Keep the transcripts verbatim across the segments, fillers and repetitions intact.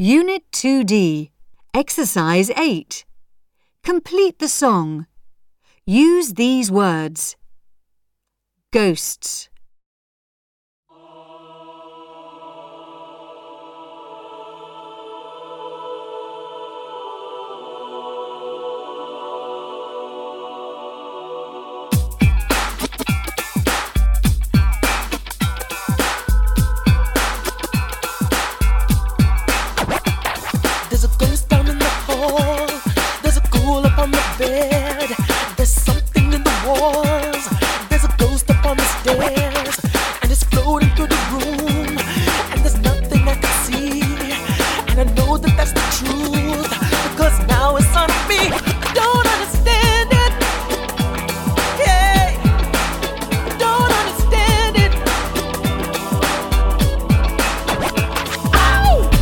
Unit two D, Exercise eight. Complete the song. Use these words. Ghosts. There's a ghost down in the hall. There's a ghoul up on the bed. There's something in the walls. There's a ghost up on the stairs, and it's floating through the room. And there's nothing I can see, and I know that that's the truth, because now it's on me. I don't understand it. Yeah, I don't understand it. Ow!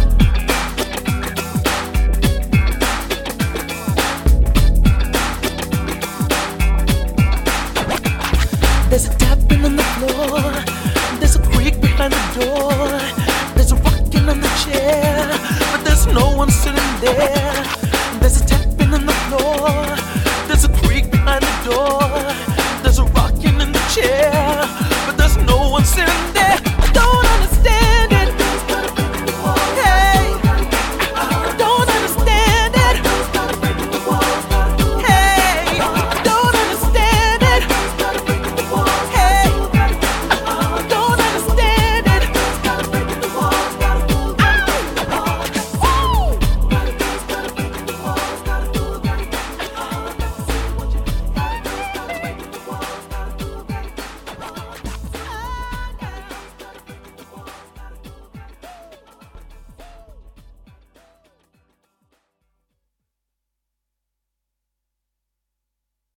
There's a tapping on the floor. There's a creak behind the door. There's a rocking on the chair, but there's no one sitting there.